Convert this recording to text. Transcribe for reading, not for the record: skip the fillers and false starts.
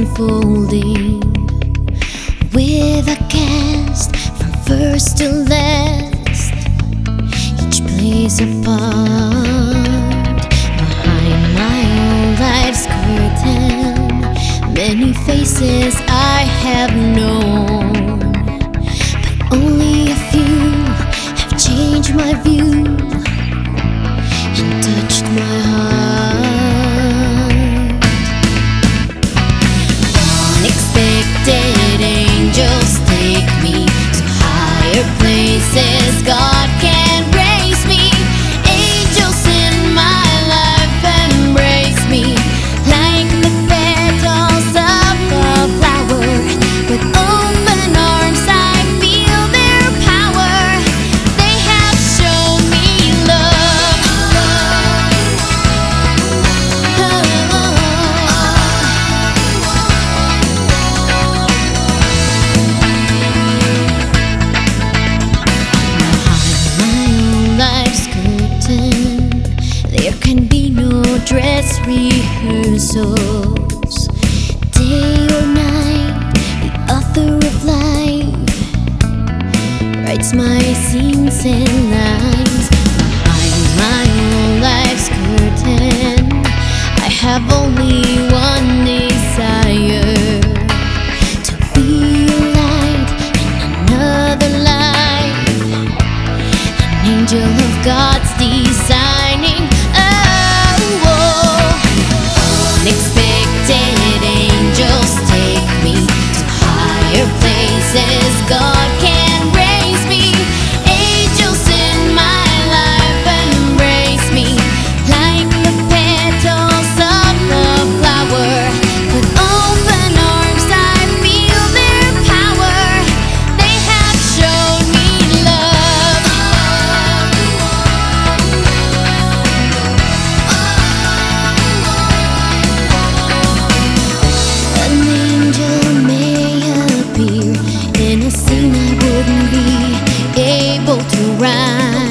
unfolding with a cast from first to last. Each plays a part behind my own life's curtain. Many faces I have known, but only a few have changed my view and touched my heart. Unexpected angels take me to higher places. God can raise me. Angels in my life embrace me like the petals of a flower. With open arms I feel their power. They have shown me love. Life's curtain, there can be no dress rehearsals. Day or night, the author of life writes my scenes and lines. Behind my own life's curtain, I have only one desire: to be a light in another life, an angel of God's designing. Oh, unexpected angels take me to higher places. God can raise me. Angels in my life embrace me like the petals of the flower. With open arms I feel their power. They have shown me love. An angel may appear in a scene I wouldn't be able to write.